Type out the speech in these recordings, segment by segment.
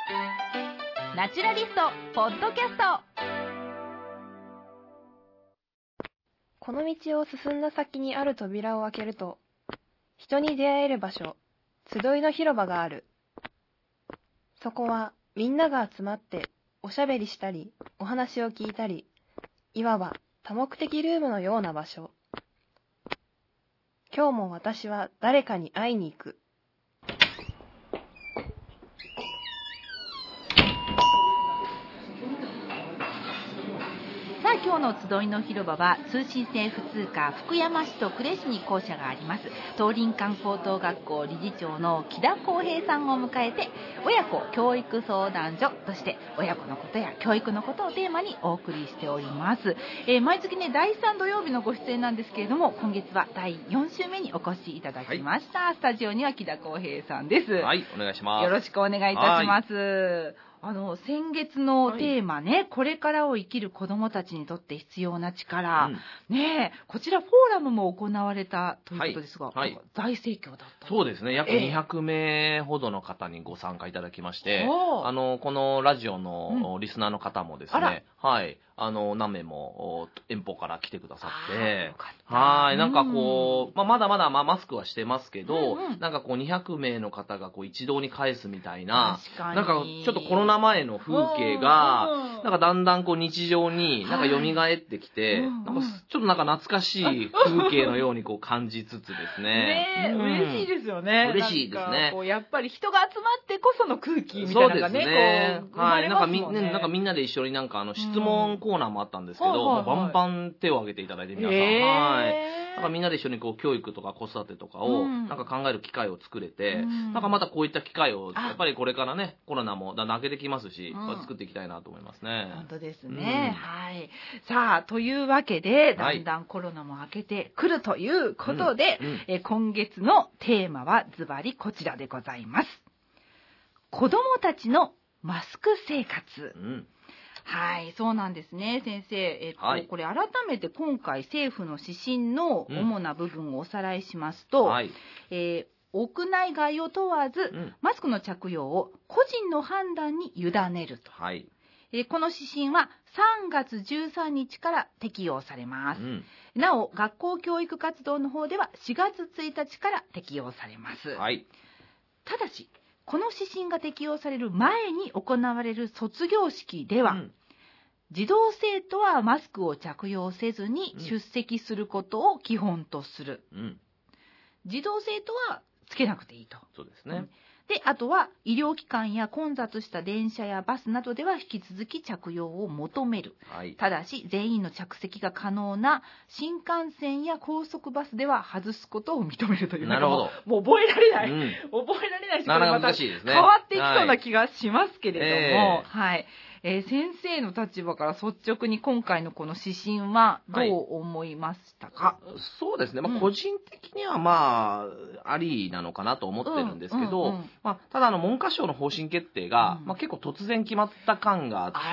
ナチュラリストポッドキャスト。 この道を進んだ先にある扉を開けると、人に出会える場所、集いの広場がある。そこはみんなが集まっておしゃべりしたり、お話を聞いたり、いわば多目的ルームのような場所。今日も私は誰かに会いに行く。 さあ、今日の集いの広場は通信制普通科福山市と呉市に校舎があります東林間高等学校理事長の木田康平さんを迎えて、親子教育相談所として親子のことや教育のことをテーマにお送りしております。毎月ね、第3土曜日のご出演なんですけれども、今月は第4週目にお越しいただきました。はい、スタジオには木田康平さんです。 はい、お願いします。 よろしくお願いいたします。先月のテーマね、これからを生きる子どもたちにとって必要な力、ね、こちらフォーラムも行われたということですが、大盛況だった。 そうですね、約200名ほどの方にご参加いただきまして、このラジオのリスナーの方もですね、はい、何名も遠方から来てくださって、はい、なんかこう、まだまだマスクはしてますけど、なんかこう200名の方がこう一堂に会すみたいな、なんかちょっとコロナ前の風景が、なんかだんだんこう日常になんか蘇ってきて、なんかちょっとなんか懐かしい風景のようにこう感じつつですね。 嬉しいですよね。 嬉しいですね。 やっぱり人が集まってこその空気みたいなのがね、こうはい、なんかみんなで一緒になんか質問コーナーもあったんですけど、バンバン手を挙げていただいて皆さん、はい、なんかみんなで一緒にこう教育とか子育てとかをなんか考える機会を作れて、なんかまたこういった機会をやっぱりこれからね、コロナもだんだん明けてきますし、作っていきたいなと思いますね。 本当ですね。はい。さあ、というわけで、だんだんコロナも明けてくるということで、今月のテーマはズバリこちらでございます。子どもたちのマスク生活。はい、そうなんですね、先生。これ改めて今回政府の指針の主な部分をおさらいしますと、屋内外を問わず、マスクの着用を個人の判断に委ねると。この指針は3月13日から適用されます。なお、学校教育活動の方では4月1日から適用されます。ただし、この指針が適用される前に行われる卒業式では、児童生徒はマスクを着用せずに出席することを基本とする。児童生徒はつけなくていいと。 そうですね。 で、あとは医療機関や混雑した電車やバスなどでは引き続き着用を求める。ただし、全員の着席が可能な新幹線や高速バスでは外すことを認めるという。 なるほど。 もう覚えられない。覚えられないし、これまた変わっていきそうな気がしますけれども、はい。先生の立場から率直に今回のこの指針はどう思いましたか？ そうですね、個人的にはありなのかなと思ってるんですけど、ただ文科省の方針決定が、結構突然決まった感があって、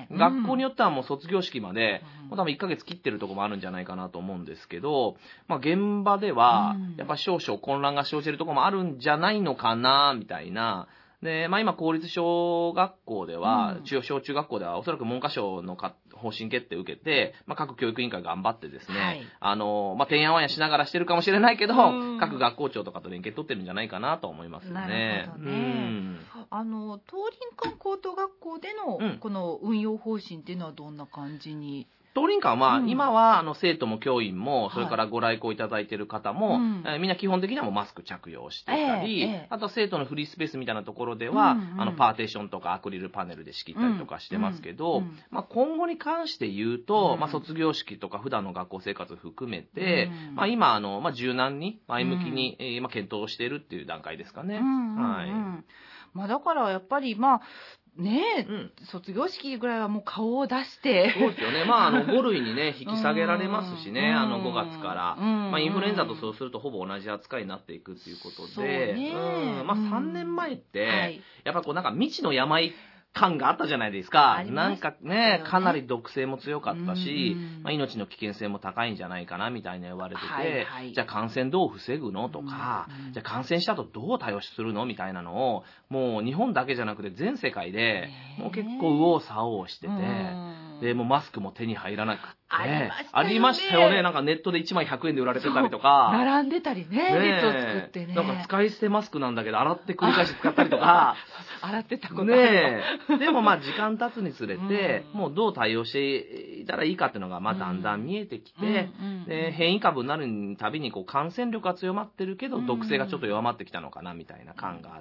学校によってはもう卒業式まで、多分1ヶ月切ってるところもあるんじゃないかなと思うんですけど、現場ではやっぱ少々混乱が生じてるところもあるんじゃないのかなみたいな。で、今公立小学校では、小中学校ではおそらく文科省の方針決定を受けて、各教育委員会頑張ってですね、てんやわんやしながらしてるかもしれないけど、各学校長とかと連携取ってるんじゃないかなと思いますね。 なるほどね。東林間高等学校でのこの運用方針っていうのはどんな感じに？ 東林間は、今は生徒も教員も、それからご来校いただいている方も、みんな基本的にはもうマスク着用していたり、あと生徒のフリースペースみたいなところでは、パーテーションとかアクリルパネルで仕切ったりとかしてますけど、今後に関して言うと、卒業式とか普段の学校生活含めて、今柔軟に前向きに、検討しているっていう段階ですかね。 だからやっぱり卒業式ぐらいはもう顔を出して。 そうですよね。5類にね、引き下げられますしね、5月から。インフルエンザとそうするとほぼ同じ扱いになっていくっていうことで、3年前って、やっぱなんか未知の病感があったじゃないですか。 ありまなんしたよねかね、かなり毒性も強かったし、 うん命の危険性も高いんじゃないかなみたいな言われてて、 はいはい、 じゃあ感染どう防ぐのとか、じゃあ感染した後どう対応するのみたいなのを、もう日本だけじゃなくて全世界で、もう結構右往左往してて、で、もうマスクも手に入らなくて、ありましたよね。なんかネットで1枚100円で売られてたりとか。 並んでたりね、列を作ってね。 なんか使い捨てマスクなんだけど、洗って繰り返し使ったりとか。 洗ってたことあるねえ。でもまあ時間経つにつれて、もうどう対応していたらいいかっていうのがまあだんだん見えてきて、で変異株になるたびにこう感染力が強まってるけど、毒性がちょっと弱まってきたのかなみたいな感があって、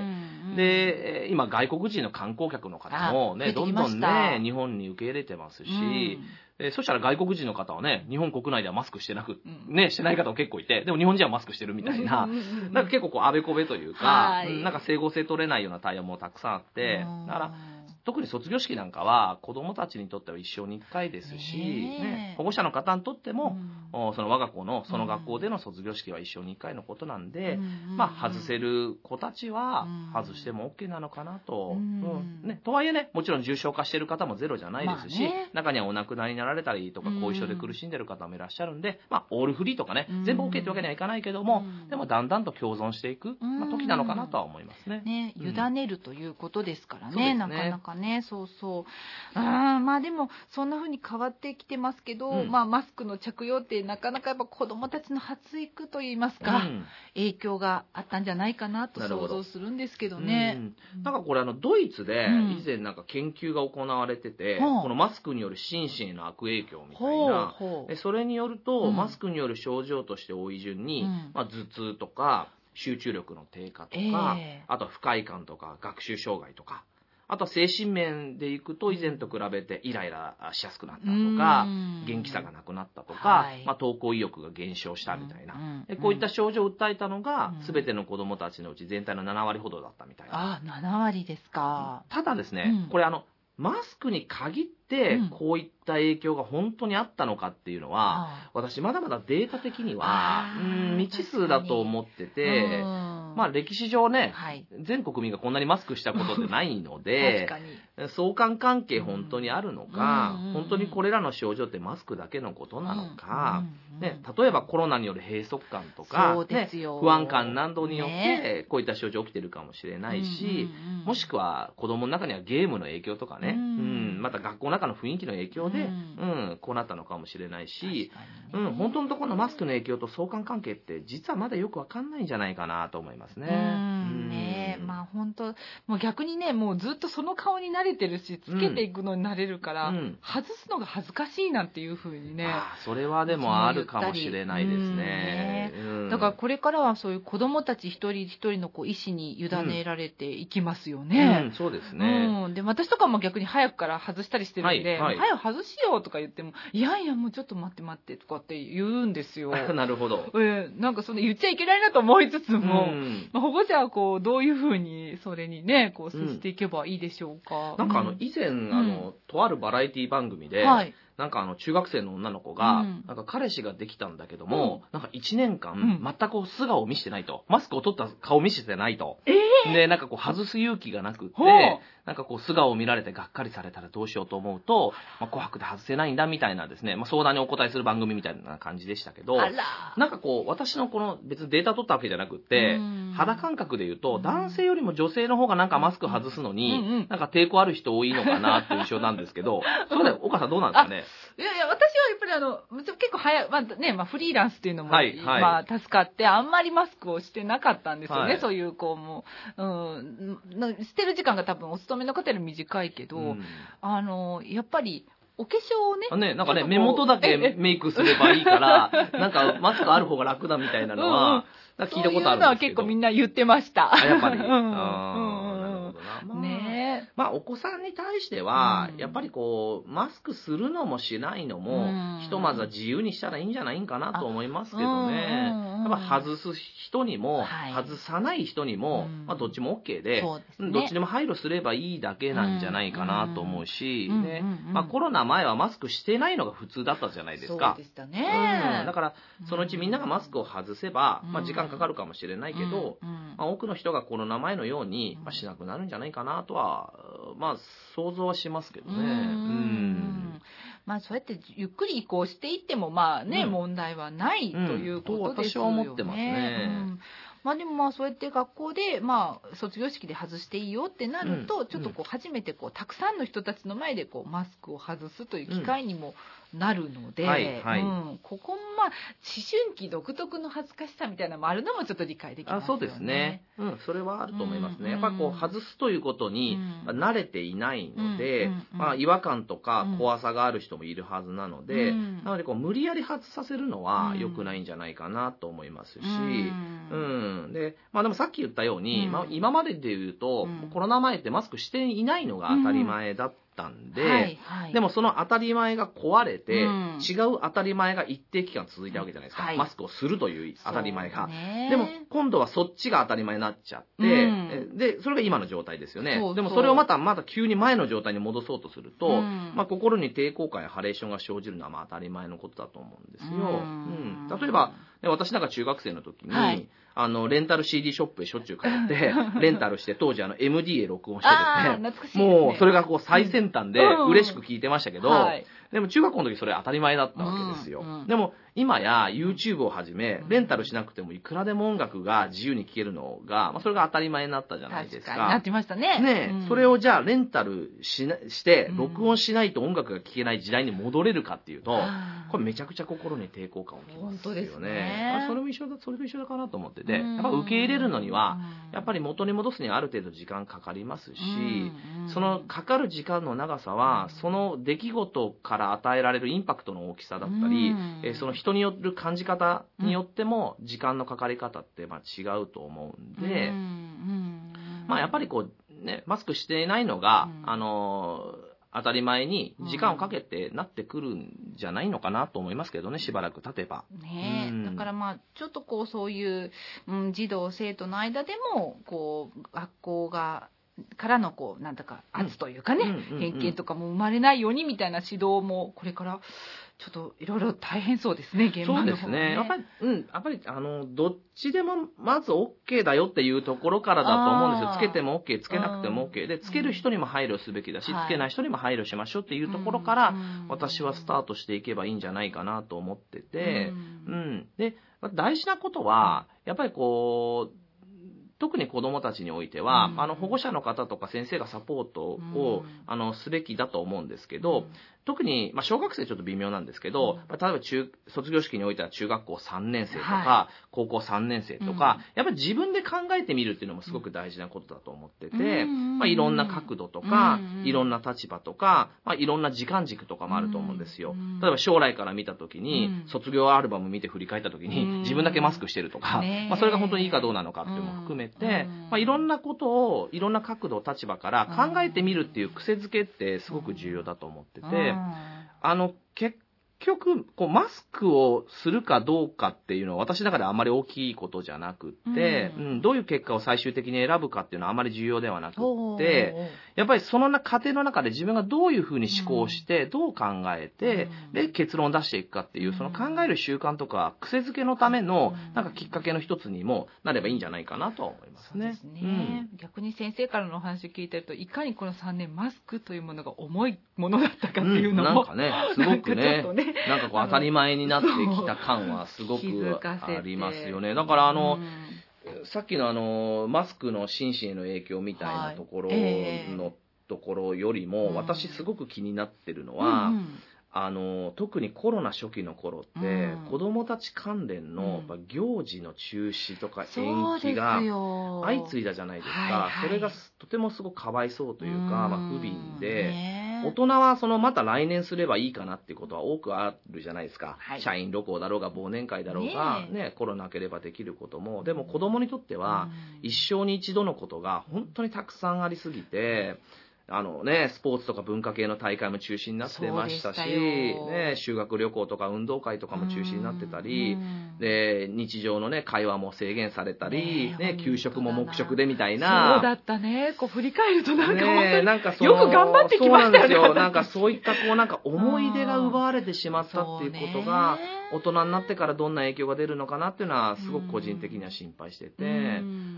で、今外国人の観光客の方もね、どんどんね、日本に受け入れてますし、そしたら外国人の方はね、日本国内ではマスクしてしてない方も結構いて、でも日本人はマスクしてるみたいな、なんか結構こうあべこべというか、なんか整合性取れないような対応もたくさんあって、だから、特に卒業式なんかは子どもたちにとっては一生に一回ですし、保護者の方にとっても、その我が子のその学校での卒業式は一生に一回のことなんで、まあ外せる子たちは外しても OK なのかなと。とはいえね、もちろん重症化している方もゼロじゃないですし、中にはお亡くなりになられたりとか後遺症で苦しんでいる方もいらっしゃるんで、まあオールフリーとかね、全部 OK ってわけにはいかないけども、でもだんだんと共存していく、時なのかなとは思いますね。 委ねるということですからね、なかなかね、そうそう。まあでもそんな風に変わってきてますけど、まあマスクの着用ってなかなかやっぱ子どもたちの発育といいますか、影響があったんじゃないかなと想像するんですけどね。 なんかこれドイツで以前なんか研究が行われてて、このマスクによる心身への悪影響みたいな、それによると、マスクによる症状として多い順に、まあ、頭痛とか集中力の低下とか、あとは不快感とか学習障害とか、あとは精神面でいくと以前と比べてイライラしやすくなったとか、元気さがなくなったとか、まあ、登校意欲が減少したみたいな、こういった症状を訴えたのが全ての子どもたちのうち全体の7割ほどだったみたいな。 7割ですか。 ただですね、これマスクに限ってこういった影響が本当にあったのかっていうのは、私まだまだデータ的には未知数だと思ってて、まあ歴史上ね、全国民がこんなにマスクしたことってないので、相関関係本当にあるのか、本当にこれらの症状ってマスクだけのことなのか、ね、例えばコロナによる閉塞感とか、不安感などによってこういった症状起きてるかもしれないし、もしくは子供の中にはゲームの影響とかね、また学校の中の雰囲気の影響で、こうなったのかもしれないし、本当のところのマスクの影響と相関関係って実はまだよくわかんないんじゃないかなと思いますね。 まあ本当もう逆にね、もうずっとその顔に慣れてるし、つけていくのに慣れるから、外すのが恥ずかしいなんていう風にね。 それはでもあるかもしれないですね。 だからこれからはそういう子どもたち一人一人の意思に委ねられていきますよね。 そうですね。 で私とかも逆に早くから外したりしてるんで、早く外しようとか言っても、いやいやもうちょっと待ってとかって言うんですよ。 なるほど。 なんかその言っちゃいけないなと思いつつも、保護者はこうどういうふうにそれにねこう接していけばいいでしょうか。 なんか以前とあるバラエティ番組で、なんか中学生の女の子が、なんか彼氏ができたんだけども、なんか1年間、全く素顔を見せてないと。マスクを取った顔を見せてないと。で、なんかこう外す勇気がなくって、なんかこう素顔を見られてがっかりされたらどうしようと思うと、紅白で外せないんだみたいなですね、相談にお答えする番組みたいな感じでしたけど、なんかこう私のこの別にデータ取ったわけじゃなくって、肌感覚で言うと、男性よりも女性の方がなんかマスク外すのに、なんか抵抗ある人多いのかなっていう印象なんですけど、それで岡さんどうなんですかね。 いやいや、私はやっぱり結構早い、フリーランスっていうのも、助かって、あんまりマスクをしてなかったんですよね。そういう子も、してる時間が多分お勤めの方より短いけど、やっぱり、お化粧をね。 なんかね、目元だけメイクすればいいから、なんかマスクある方が楽だみたいなのは、聞いたことあるんですけど。そういうのは結構みんな言ってました。 やっぱり。お子さんに対しては、やっぱりこうマスクするのもしないのも、ひとまずは自由にしたらいいんじゃないかなと思いますけどね。やっぱ外す人にも、外さない人にも、どっちも OK で、どっちでも配慮すればいいだけなんじゃないかなと思うし、コロナ前はマスクしてないのが普通だったじゃないですか。 そうでしたね。 だからそのうちみんながマスクを外せば、時間かかるかもしれないけど、多くの人がコロナ前のようにしなくなるんじゃないかなとはまあ想像はしますけどね。 まあそうやってゆっくり移行していってもまあね、問題はないということですよね。 と私は思ってますね。 まあでもまあそうやって学校でまあ卒業式で外していいよってなると、ちょっとこう初めてこうたくさんの人たちの前でこうマスクを外すという機会にもなるので、ここもまあ思春期独特の恥ずかしさみたいなのもあるのもちょっと理解できますよね。 そうですね。それはあると思いますね。やっぱりこう外すということに慣れていないので、まあ違和感とか怖さがある人もいるはずなので、なのでこう無理やり外させるのは良くないんじゃないかなと思いますし、で、まあでもさっき言ったように、まあ今までで言うと、コロナ前ってマスクしていないのが当たり前だったんで、でもその当たり前が壊れて、違う当たり前が一定期間続いたわけじゃないですか。マスクをするという当たり前が。でも今度はそっちが当たり前になっちゃって、で、それが今の状態ですよね。でもそれをまた急に前の状態に戻そうとすると、まあ心に抵抗感やハレーションが生じるのはまあ当たり前のことだと思うんですよ。例えば、私なんか中学生の時に、レンタル CD ショップへしょっちゅう通って、レンタルして当時MD へ録音してですね、もうそれがこう最先端で嬉しく聞いてましたけど、でも中学校の時それ当たり前だったわけですよ。でも今や YouTube をはじめ、レンタルしなくてもいくらでも音楽が自由に聴けるのが、まあそれが当たり前になったじゃないですか。 なってましたね。 ね、それをじゃあレンタルして録音しないと音楽が聴けない時代に戻れるかっていうと、これめちゃくちゃ心に抵抗感を起きますよね。 本当ですね。 それと一緒だかなと思ってて、やっぱ受け入れるのには、やっぱり元に戻すにはある程度時間かかりますし、そのかかる時間の長さは、その出来事から与えられるインパクトの大きさだったり、その人による感じ方によっても時間のかかり方ってまあ違うと思うんで、まあやっぱりこうね、マスクしていないのが、当たり前に時間をかけてなってくるんじゃないのかなと思いますけどね、しばらく経てば。 だからまあちょっとこうそういう、児童生徒の間でもこう学校からのこうなんだか圧というかね、偏見とかも生まれないようにみたいな指導もこれからちょっといろいろ大変そうですね、現場の方ね。 そうですね。やっぱりどっちでもまず OK だよっていうところからだと思うんですよ。つけても OK、つけなくても OK で、つける人にも配慮すべきだし、つけない人にも配慮しましょうっていうところから、私はスタートしていけばいいんじゃないかなと思ってて、で、大事なことは、やっぱりこう、特に子どもたちにおいては、保護者の方とか先生がサポートを、すべきだと思うんですけど、特に、小学生ちょっと微妙なんですけど、例えば卒業式においては中学校3年生とか、高校3年生とか、やっぱり自分で考えてみるっていうのもすごく大事なことだと思ってて、いろんな角度とか、いろんな立場とか、いろんな時間軸とかもあると思うんですよ。例えば将来から見たときに、卒業アルバム見て振り返ったときに、自分だけマスクしてるとか、それが本当にいいかどうなのかっていうのも含めて、いろんなことを、いろんな角度、立場から考えてみるっていう癖づけってすごく重要だと思ってて、結局、マスクをするかどうかっていうのは私の中であまり大きいことじゃなくって、どういう結果を最終的に選ぶかっていうのはあまり重要ではなくって、やっぱりその過程の中で自分がどういうふうに思考して、どう考えて、で、結論を出していくかっていう、その考える習慣とか癖づけのための、なんかきっかけの一つにもなればいいんじゃないかなと思いますね。 そうですね。逆に先生からのお話を聞いてると、いかにこの3年マスクというものが重いものだったかっていうのも、 なんかね、すごくね、なんかこう当たり前になってきた感はすごくありますよね。だからさっきのマスクの心身への影響みたいなところのところよりも、私すごく気になってるのは、特にコロナ初期の頃って、子どもたち関連の行事の中止とか延期が相次いだじゃないですか。それがとてもすごくかわいそうというか、不憫で、大人はまた来年すればいいかなっていうことは多くあるじゃないですか。社員旅行だろうが忘年会だろうが、コロナ明ければできることも。でも子どもにとっては一生に一度のことが本当にたくさんありすぎて、スポーツとか文化系の大会も中止になってましたし、修学旅行とか運動会とかも中止になってたり、で、日常の会話も制限されたり、給食も黙食でみたいな。 そうだったね。振り返るとなんか本当によく頑張ってきましたね。 そうなんですよ。なんかそういった思い出が奪われてしまったっていうことが、大人になってからどんな影響が出るのかなっていうのはすごく個人的には心配してて、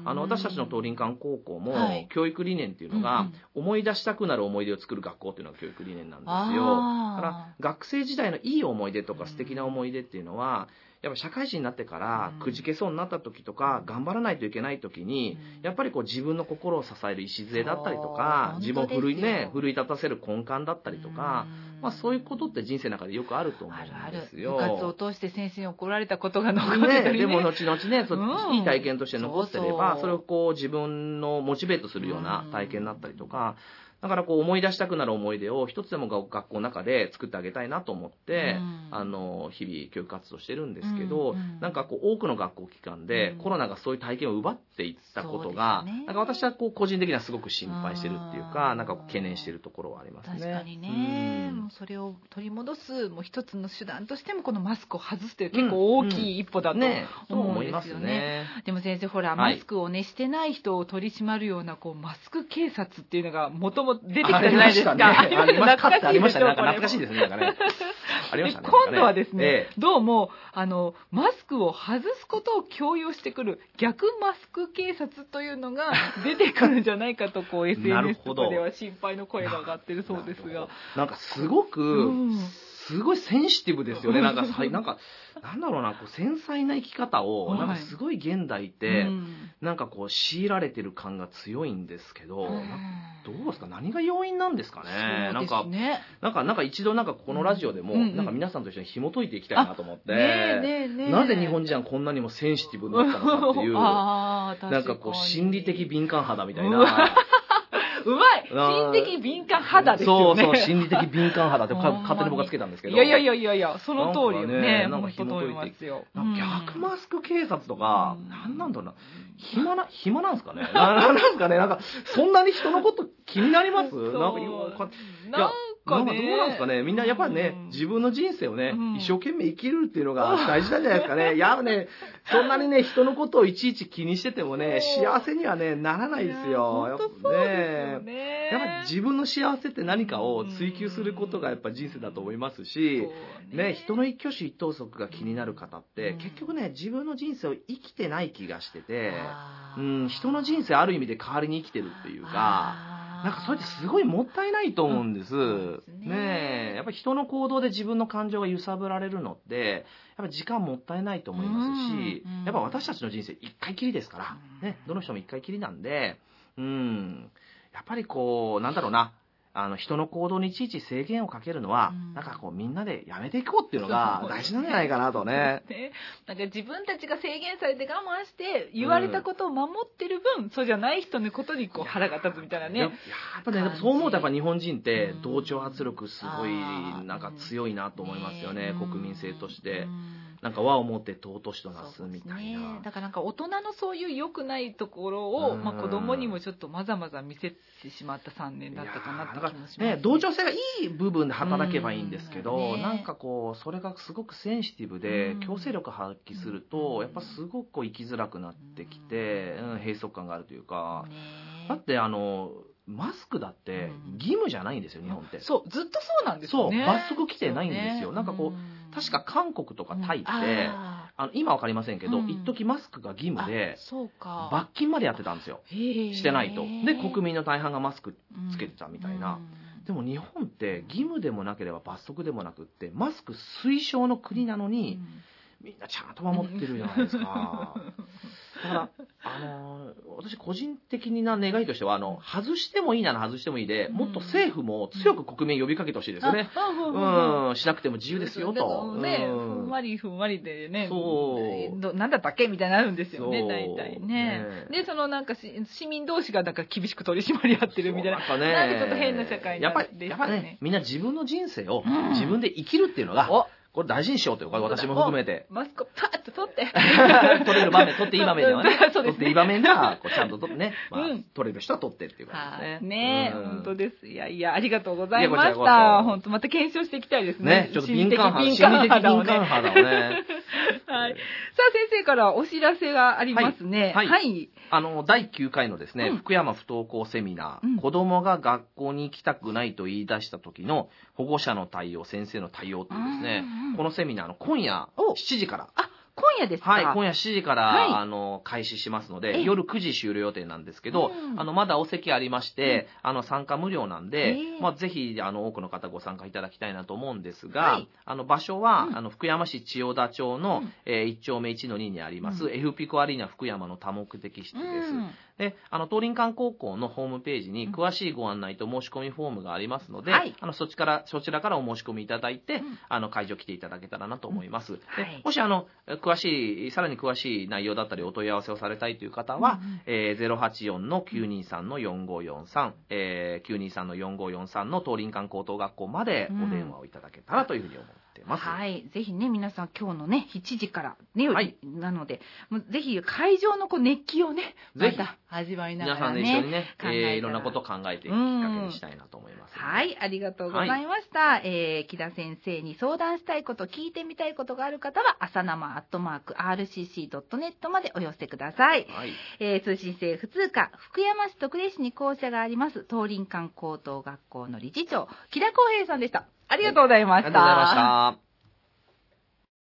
私たちの東林間高校も、 はい教育理念っていうのが、思い出したくなる思い出を作る学校っていうのが教育理念なんですよ。だから学生時代のいい思い出とか素敵な思い出っていうのは、やっぱ社会人になってからくじけそうになった時とか、頑張らないといけない時に、やっぱりこう自分の心を支える礎だったりとか、自分を奮い立たせる根幹だったりとか、そういうことって人生の中でよくあると思うんですよ。 部活を通して先生に怒られたことが残ってたりね。 でも後々ね、いい体験として残ってれば、それをこう自分のモチベートするような体験だったりとか、だからこう思い出したくなる思い出を一つでも学校の中で作ってあげたいなと思って、日々教育活動してるんですけど、なんかこう多くの学校機関でコロナがそういう体験を奪っていったことが、なんか私はこう個人的にはすごく心配してるっていうか、なんか懸念してるところはありますね。 確かにね。もうそれを取り戻すもう一つの手段としてもこのマスクを外すという結構大きい一歩だと思うんですよね。でも先生ほら、マスクをねしてない人を取り締まるようなこうマスク警察っていうのが元々出てきたじゃないですか。 ありましたね。懐かしいですね。なんかね。ありましたね。 今度はですね、どうもマスクを外すことを強要してくる逆マスク警察というのが出てくるんじゃないかとこう SNS とかでは心配の声が上がってるそうですが、 なんかすごいセンシティブですよね。なんかなんだろうな、こう繊細な生き方をなんかすごい現代ってなんかこう強いられてる感が強いんですけど、どうですか、何が要因なんですかね。なんか一度なんかこのラジオでもなんか皆さんと一緒に紐解いていきたいなと思って、なぜ日本人はこんなにもセンシティブになったのかっていうなんかこう心理的敏感肌みたいな。 うまい、心理的敏感肌ですよね。 そう心理的敏感肌って勝手に僕はつけたんですけど、 いやその通りよね。 なんか紐解いて逆マスク警察とか、なんだろうな、暇なんですかね。なんですかね。なんかそんなに人のこと気になります？なんかどうなんですかね。みんなやっぱりね、自分の人生をね、一生懸命生きるっていうのが大事なんじゃないですかね。いやね、そんなにね、人のことをいちいち気にしててもね、幸せにはね、ならないですよ。やっぱ自分の幸せって何かを追求することがやっぱ人生だと思いますし、ね、人の一挙手一投足が気になる方って、結局ね、自分の人生を生きてない気がしてて、人の人生ある意味で代わりに生きてるっていうか、なんかそれってすごいもったいないと思うんです。ねえ、やっぱり人の行動で自分の感情が揺さぶられるのって、やっぱ時間もったいないと思いますし、やっぱ私たちの人生一回きりですから、ね、どの人も一回きりなんで、やっぱりこう、なんだろうな、人の行動にいちいち制限をかけるのは、なんかこうみんなでやめていこうっていうのが大事なんじゃないかなとね。 なんか自分たちが制限されて我慢して言われたことを守ってる分、そうじゃない人のことにこう腹が立つみたいなね。 やっぱね、そう思うとやっぱ日本人って同調圧力すごいなんか強いなと思いますよね。国民性として。なんか和をもって尊しとなすみたいな。 だからなんか大人のそういう良くないところを、子供にもちょっとまざまざ見せてしまった3年だったかなって気もしますね。 同調性がいい部分で働けばいいんですけど、なんかこうそれがすごくセンシティブで強制力発揮すると、やっぱすごくこう生きづらくなってきて、閉塞感があるというか、だってマスクだって義務じゃないんですよ、日本って。 そう、ずっとそうなんですよね。 そう、罰則規定ないんですよ。なんかこう、確か韓国とかタイって、今わかりませんけど、一時マスクが義務で、罰金までやってたんですよ。してないと。で、国民の大半がマスクつけてたみたいな。でも日本って義務でもなければ罰則でもなくって、マスク推奨の国なのに、みんなちゃんと守ってるじゃないですか。だから私個人的な願いとしては外してもいいなら外してもいいで、もっと政府も強く国民呼びかけてほしいですよね。しなくても自由ですよと。 ね、ふんわりでね、なんだったっけみたいになるんですよね、大体ね。で、そのなんか市民同士がなんか厳しく取り締まり合ってるみたいな、なんかちょっと変な社会になって。 やっぱりね、みんな自分の人生を自分で生きるっていうのが、これ大事にしようというか、私も含めて。 マスクパッと取って。 取れる場面、取っていい場面ではね。取っていい場面では、ちゃんと取ってね。取れる人は取ってっていう感じですね。 ねえ、本当です。いや、ありがとうございました。本当また検証していきたいですね。 ちょっと敏感肌をね。はい。さあ、 先生からお知らせがありますね。はい。 第9回のですね、福山不登校セミナー、子供が学校に行きたくないと言い出した時の保護者の対応、先生の対応というですね、このセミナーの今夜7時から。 今夜ですか？ はい、今夜7時から、 はい、 開始しますので、夜9時終了予定なんですけど、まだお席ありまして、参加無料なんで、ぜひ、多くの方ご参加いただきたいなと思うんですが、はい、場所は、福山市千代田町の、1丁目1の2にあります、エフピコアリーナ福山の多目的室です。で、東林間高校のホームページに詳しいご案内と申し込みフォームがありますので、はい、そちらからお申し込みいただいて、会場来ていただけたらなと思います。はい、もしさらに詳しい内容だったりお問い合わせをされたいという方は、084-923-4543、923-4543の東林間高等学校までお電話をいただけたらというふうに思ってます。 はい、ぜひね、皆さん今日のね、7時からね、はい、なので、もうぜひ会場の熱気をね、また味わいながらね、 皆さんで一緒にね、いろんなことを考えていくきっかけにしたいなと思います、ね。 はい、ありがとうございました。はい、木田先生に相談したいこと、聞いてみたいことがある方は、朝生@rcc.net までお寄せください。はい、通信制普通科、福山市徳出市に校舎があります、東林間高等学校の理事長、木田康平さんでした。ありがとうございました。 ありがとうございました。